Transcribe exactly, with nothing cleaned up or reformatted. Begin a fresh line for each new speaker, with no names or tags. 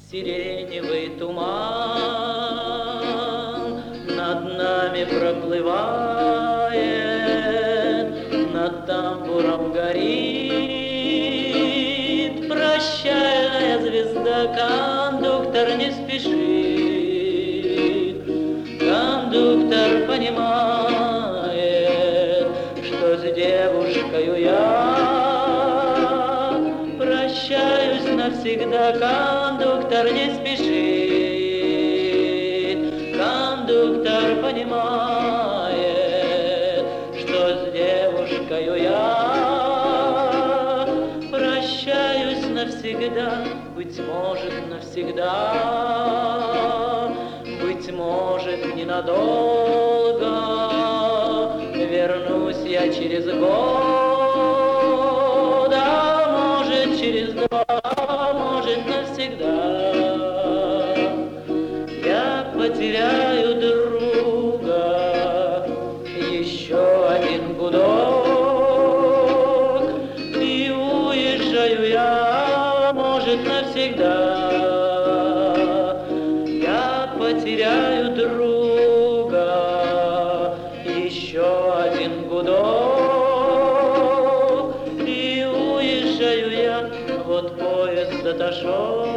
Сиреневый туман над нами проплывает, над тамбуром горит прощальная звезда. Кондуктор не спешит, кондуктор понимает, что с девушкою я прощаюсь навсегда. Кондуктор не спешит, кондуктор понимает, что с девушкою я прощаюсь навсегда. Быть может, навсегда, быть может, ненадолго. Вернусь я через год, а может, через два, может, навсегда. Я потеряю друга, еще один гудок, и уезжаю я, может, навсегда. Я потеряю друга, еще один гудок, и уезжаю я. Вот поезд отошел.